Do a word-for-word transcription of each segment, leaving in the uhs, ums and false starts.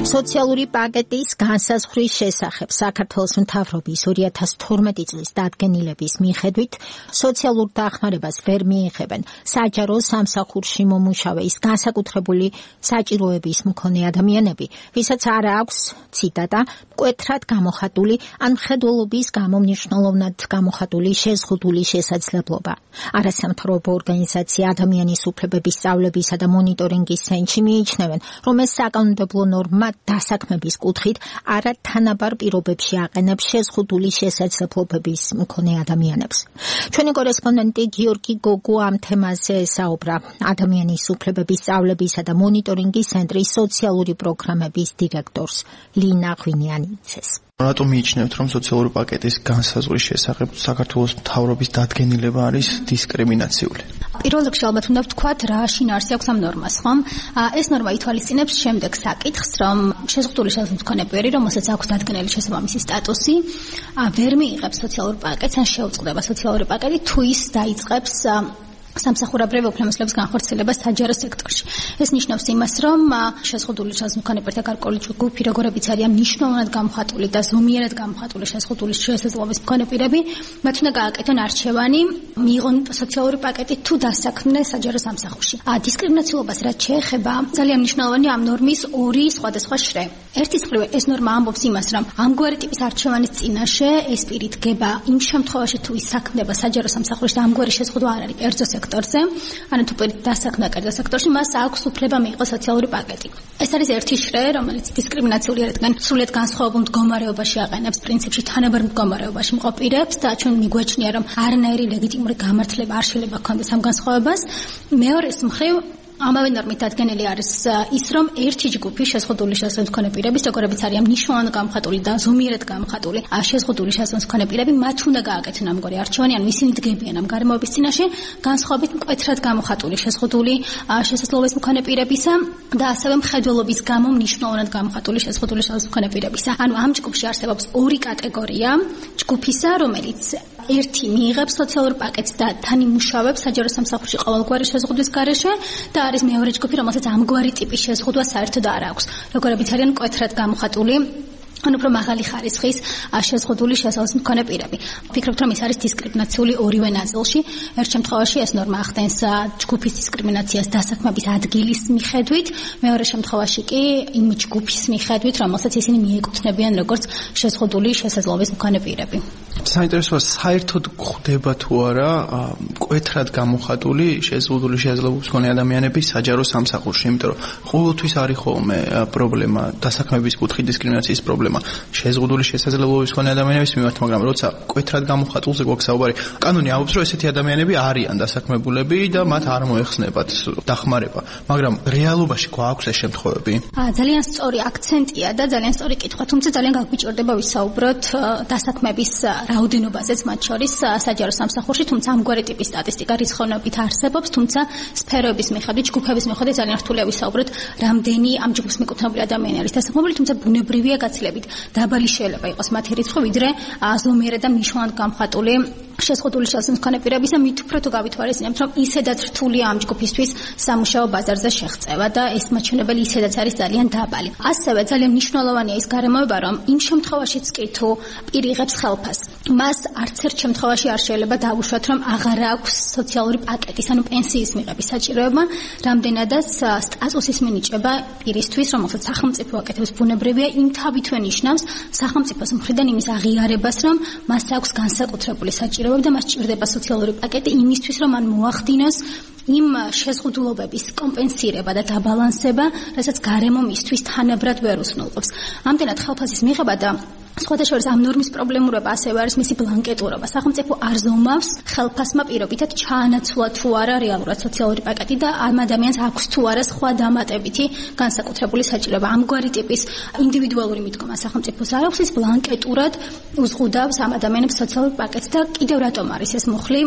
სოციალური პაკეტის განსაზღვრის შესახებ საქართველოს მთავრობის ორი ათას თორმეტი წლის დადგენილების მიხედვით სოციალურ დახმარებას ვერ მიიღებენ საჯარო სამსახურში მომუშავე ის განსაკუთრებული საჭიროების მქონე ადამიანები, ვისაც არ აქვს ციტატა მკვეთრად გამოხატული ან მხედველობის გამო მნიშვნელოვნად გამოხატული შეზღუდული შესაძლებლობა. არასამთავრობო ორგანიზაცია ადამიანის უფლებების სწავლებისა და მონიტორინგის ცენტრში მიიჩნევენ, რომ ეს საკანონმდებლო ნორმა დასაქმების კუთხით არა თანაბარ პირობებში აყენებს შეზღუდული შესაძლებლობების მქონე ადამიანებს. ჩვენი კორესპონდენტი გიორგი გოგუ ამ თემაზე საუბრა ადამიანის უფლებების სწავლებისა და მონიტორინგის ცენტრის სოციალური პროგრამების დირექტორს ლინა ღვინიანიძეს. რატომ მიიჩნევთ, რომ სოციალური პაკეტის განსაზღვრის შესახებ საქართველოს მთავრობის დადგენილება არის დისკრიმინაციული? პირველ რიგში ალბათ უნდა ვთქვათ, რა შინაარსი აქვს ამ ნორმას, ხომ? ეს ნორმა ითვალისწინებს შემდეგ საკითხს, რომ შეზღუდული შესაძლებლობის მქონე პირი, რომელსაც აქვს დადგენილი შესაბამისი სტატუსი, ვერ მიიღებს სოციალურ პაკეტს ან შეუწყდება სოციალური პაკეტი, თუ ის დაიწყებს სამსახურებრივი უფლებების განხორციელებას საჯარო სექტორში. ეს ნიშნავს იმას, რომ შეზღუდული შესაძლებლობის მქონე პირთა გარკვეული ჯგუფი, როგორებიც არიან მნიშვნელოვნად გამოხატული და ზომიერად გამოხატული შეზღუდული შესაძლებლობის მქონე პირები, მათ უნდა გააკეთონ არჩევანი, მიიღონ სოციალური პაკეტი თუ დასაქმდნენ საჯარო სამსახურში. დისკრიმინაციულობას რაც შეეხება, ძალიან მნიშვნელოვანია ამ ნორმის ორი სხვადასხვა შრე. ერთის მხრივ ეს ნორმა ამბობს იმას, რომ ამგვარი ტიპის არჩევანის წინაშე ეს პირი დგება იმ შემთხვევაში, თუ ის საქმდება საჯარო სამსახურში და ამგვარი შეზღუდვა არ არის კერძო სექტორზე, ანუ თუ პირი დასაქმდა კერძო სექტორში, მას აქვს უფლება მიიღოს სოციალური პაკეტი. ეს არის ერთი შრე, რომელიც დისკრიმინაციული რადგან სრულიად განსხვავებულ მდგომარეობაში აყენებს პრინციპში თანაბარ მდგომარეობაში მყოფ პირებს და ჩვენ მიგვაჩნია, რომ არანაირი ლეგიტიმური გამართლება არ შეიძლება ჰქონდეს ამ განსხვავებას. მეორეს მხრივ ამავე ნორმით დადგენილი არის ის, რომ ერთი ჯგუფი შეზღუდული შესაძლებლობის მქონე პირების, როგორებიც არიან მნიშვნელოვნად გამოხატული და ზომიერად გამოხატული შეზღუდული შესაძლებლობის მქონე პირები, მათ უნდა გააკეთონ ამგვარი არჩევანი, ანუ ისინი დგებიან ამ გარემოების წინაშე, განსხვავებით მკვეთრად გამოხატული შეზღუდული შესაძლებლობის მქონე პირებისა და ასევე მხედველობის გამო მნიშვნელოვნად გამოხატული შეზღუდული შესაძლებლობის მქონე პირებისა. ანუ ამ ჯგუფში არსებობს ორი კატეგორია ჯგუფისა, რომელიც ერთი მიიღებს სოციალურ პაკეტს და თან იმუშავებს საჯარო სამსახურში ყოველგვარი შეზღუდვის გარეშე და არის მეორე ჯგუფი, რომელსაც ამგვარი ტიპის შეზღუდვა საერთოდ არ აქვს, როგორებიც არიან მკვეთრად გამოხატული ან უფრო მაღალი ხარისხის შეზღუდული შესაძლებლობის მქონე პირები. ვფიქრობთ, რომ ეს არის დისკრიმინაციული ორივე ნაწილში. ერთ შემთხვევაში ეს ნორმა ახდენს ჯგუფის დისკრიმინაციას დასაქმების ადგილის მიხედვით, მეორე შემთხვევაში კი იმ ჯგუფის მიხედვით, რომელსაც ისინი მიეკუთვნებიან როგორც შეზღუდული შესაძლებლობის მქონე პირები. საინტერესოა, საერთოდ გვხვდება თუ არა მკვეთრად გამოხატული შეზღუდული შესაძლებლობის მქონე ადამიანები საჯარო სამსახურში, იმიტომ რომ ყოველთვის არის ხოლმე პრობლემა დასაქმების კუთხით დისკრიმინაციის პრობლემა. შეზღუდული შესაძლებლობის მქონე ადამიანების მიმართ, მაგრამ როცა მკვეთრად გამოხატულზე გვაქვს საუბარი, კანონი ამბობს, რომ ესეთი ადამიანები არიან დასაქმებულები და მათ არ მოეხსნებათ დახმარება, მაგრამ რეალობაში გვაქვს ეს შემთხვევები? ძალიან სწორი აქცენტია და ძალიან სწორი კითხვა, თუმცა ძალიან გაგვიჭირდება ვისაუბროთ დასაქმების რაოდენობაზეც, მათ შორის საჯარო სამსახურში, თუმცა ამგვარი ტიპის სტატისტიკა რიცხოვნობით არსებობს, თუმცა სფეროების მიხედვით, ჯგუფების მიხედვით ძალიან რთულია ვისაუბროთ, რამდენი ამ ჯგუფს მიკუთვნებული ადამიანი არის დასაქმებული, თუმცა ბუნებრივია გაცილებით დაბალი შეიძლება იყოს მათი რიცხვი, ვიდრე ზომიერად და მნიშვნელოვნად გამოხატული შეზღუდული შესაძლებლობის მქონე პირების და მით უფრო თუ გავითვალისწინებთ, რომ ისედაც რთულია ამ ჯგუფისთვის სამუშაო ბაზარზე შეღწევა და ეს მაჩვენებელი ისედაც არის ძალიან დაბალი. ასევე ძალიან მნიშვნელოვანია ის გარემოება, რომ იმ შემთხვევაშიც კი თუ პირი იღებს ხელფასს, მას არც ერთ შემთხვევაში არ შეიძლება დაუშვათ, რომ აღარ აქვს სოციალური პაკეტის, ანუ პენსიის მიღების საჭიროება, რამდენადაც სტატუსის მინიჭება პირისთვის, რომელსაც სახელმწიფო აკეთებს, ბუნებრივია, იმ თავითვე ნიშნავს სახელმწიფოს მხრიდან იმის აღიარებას, რომ მას აქვს განსაკუთრებული საჭიროება და მას ჭირდება სოციალური პაკეტი იმისთვის, რომ მან მოახდინოს იმ შეზღუდულობების კომპენსირება და დაბალანსება, რასაც გარემო მისთვის თანაბრად ვერ უსნულყოფს. ამდენად ხელფასის მიღება და სხვათა შორის ამ ნორმის პრობლემურობა ასევე არის მისი ბლანკეტურობა. სახელმწიფო არ ზომავს ხელფასმა პირობითად ჩაანაცვლა თუ არა რეალურად სოციალური პაკეტი და ამ ადამიანს აქვს თუ არა სხვა დამატებითი განსაკუთრებული საჭიროება. ამგვარი ტიპის ინდივიდუალური მიდგომა სახელმწიფოს არ აქვს, ის ბლანკეტურად უზღუდავს ამ ადამიანებს სოციალურ პაკეტს და კიდევ რატომ არის ეს მუხლი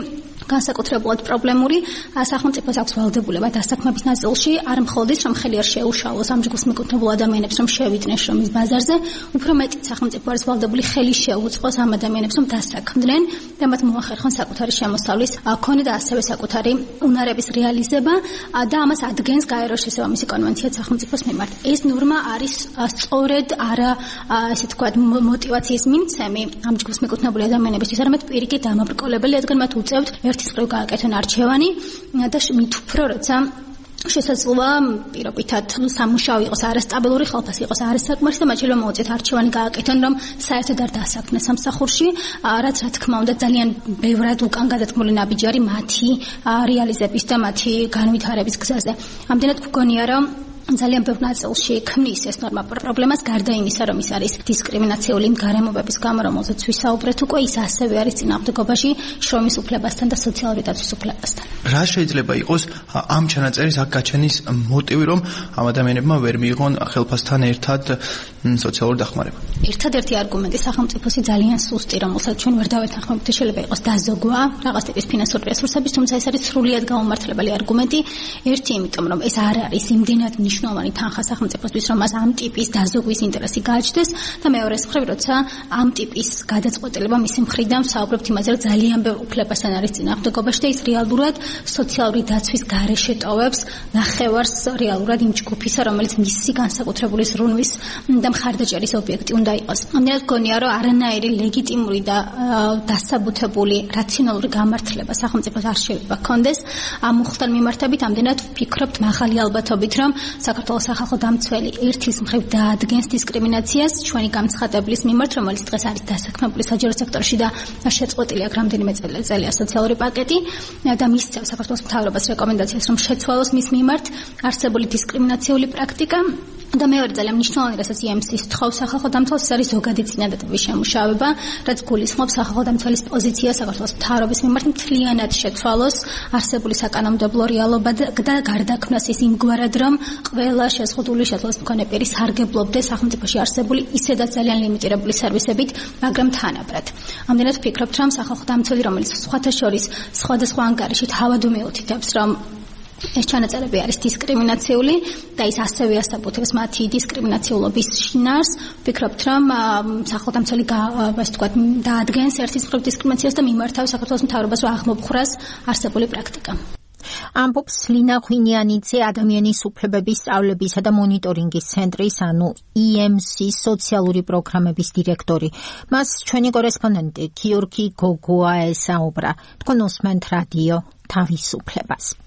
განსაკუთრებულად პრობლემური სახელმწიფოს აქვს ვალდებულება დასაქმების ნაწილში არ მხოლოდ რომ ხელი არ შეუშალოს ამ ჯგუფს მიკუთვნებულ ადამიანებს რომ შევიდნენ შრომის ბაზარზე, უფრო მეტიც სახელმწიფო არის ვალდებული ხელი შეუწყოს ამ ადამიანებს რომ დასაქმდნენ და მათ მოახერხონ საკუთარი შემოსავლის ქონა და ასევე საკუთარი უნარების რეალიზება და ამას ადგენს გაეროს შესაბამისი კონვენცია სახელმწიფოს მიმართ. ეს ნორმა არის სწორედ არა ესე თქვათ мотиваციის მიმცემი ამ ჯგუფს მიკუთვნებული ადამიანებისთვის, არამედ პირიქით დამაბრკოლებელი, რადგან მათ უწევთ ერთის მხრივ გააკეთონ არჩევანი და მით უფრო როცა შესაძლოა პირობითად სამუშაო იყოს არასტაბილური, ხალხას იყოს არასაკმარისი და მათ შეიძლება მოუწიოთ არჩევანი გააკეთონ, რომ საერთოდ არ დასაქმნეს სამსახურში, რაც რა თქმა უნდა ძალიან ბევრად უკან გადადგმული ნაბიჯი მათი რეალიზების და მათი განვითარების გზაზე. ამდენად გქონია რომ ძალიან ბევრ ნაწილში ქმნის ეს ნორმა პრობლემას გარდა იმისა, რომ ის არის დისკრიმინაციული გარემოებების გამო, რომელზეც ვისაუბრეთ უკვე, ის ასევე არის წინააღმდეგობაში შრომის უფლებასთან და სოციალური დაცვის უფლებასთან. რა შეიძლება იყოს ამ ჩანაწერის აქ გაჩენის მოტივი, რომ ამ ადამიანებმა ვერ მიიღონ ხელფასთან ერთად სოციალური დახმარება? ერთადერთი არგუმენტი სახელმწიფოსი ძალიან სუსტი, რომელსაც ჩვენ ვერ დავეთანხმებით, შეიძლება იყოს დაზოგვა რაღაც ტიპის ფინანსური რესურსების, თუმცა ეს არის სრულიად გაუმართლებელი არგუმენტი. ერთი, იმიტომ რომ ეს არ არის იმდენად მნიშვნელოვანი თანხა სახელმწიფოსთვის, რომ მას ამ ტიპის დაზოგვის ინტერესი გააჩნდეს და მეორე მხრივ, როცა ამ ტიპის გადაწყვეტილება მისი მხრიდან ვსაუბრობთ იმაზე, რომ ძალიან ბევრ უფლებასთან არის წინააღმდეგობაში და ის რეალურად სოციალური დაცვის გარეშე ტოვებს ნახევარს რეალურად იმ ჯგუფისა, რომელიც მისი განსაკუთრებული ზრუნვის და მხარდაჭერის ობიექტი უნდა იყოს. ამდენად გქონია, რომ არანაირი ლეგიტიმური და დასაბუთებული რაციონალური გამართლება სახელმწიფოს არ შეიძლება ჰქონდეს ამ მუხლთან მიმართებით. ამდენად ვფიქრობთ მაღალი ალბათობით, რომ საქართველოს სახალხო დამცველი ერთის მხრივ დაადგენს დისკრიმინაციას ჩვენი გამცხადებლის მიმართ, რომელიც დღეს არის დასაქმებული საჯარო სექტორში და შეწყვეტილი აქვს რამდენიმე წელია სოციალური პაკეტი და მისცემს საქართველოს მთავრობას რეკომენდაციას, რომ შეცვალოს მის მიმართ არსებული დისკრიმინაციული პრაქტიკა. და მეორე ძალიან მნიშვნელოვანი, რასაც ი ემ სი-ს თხოვს სახალხო დამცველს, არის ზოგადი წინადადების შემუშავება, რაც გულისხმობს სახალხო დამცველის პოზიციას საქართველოს მთავრობის მიმართ მთლიანად შეცვალოს არსებული საკანონმდებლო რეალობა და გარდაქმნას ის იმგვარად, რომ ყველა შეზღუდული შესაძლებლობის მქონე პირი სარგებლობდეს სახელმწიფოში არსებული ისედაც ძალიან ლიმიტირებული სერვისებით, მაგრამ თანაბრად. ამდენად ვფიქრობთ, რომ სახალხო დამცველი, რომელიც სხვათა შორის სხვადასხვა ანგარიშით ავადო მიუთითებს, რომ ეს ჩანაწერები არის დისკრიმინაციული და ის ასევე ასაბუთებს მათი დისკრიმინაციულობის შინაარს. ვფიქრობთ, რომ სახელმწიფო ასე ვთქვათ, დაადგენს ერთის მხრივ დისკრიმინაციას და მიმართავს საქართველოს მთავრობას, რომ აღმოფხვრას არსებული პრაქტიკა. ამბობს ლინა ღვინიანიძე, ადამიანის უფლებების სწავლებისა და მონიტორინგის ცენტრის, ანუ ი ემ სი-ის სოციალური პროგრამების დირექტორი. მას ჩვენი კორესპონდენტი გიორგი გოგოა ესაუბრა. თქვენ უსმენთ რადიო თავისუფლებას.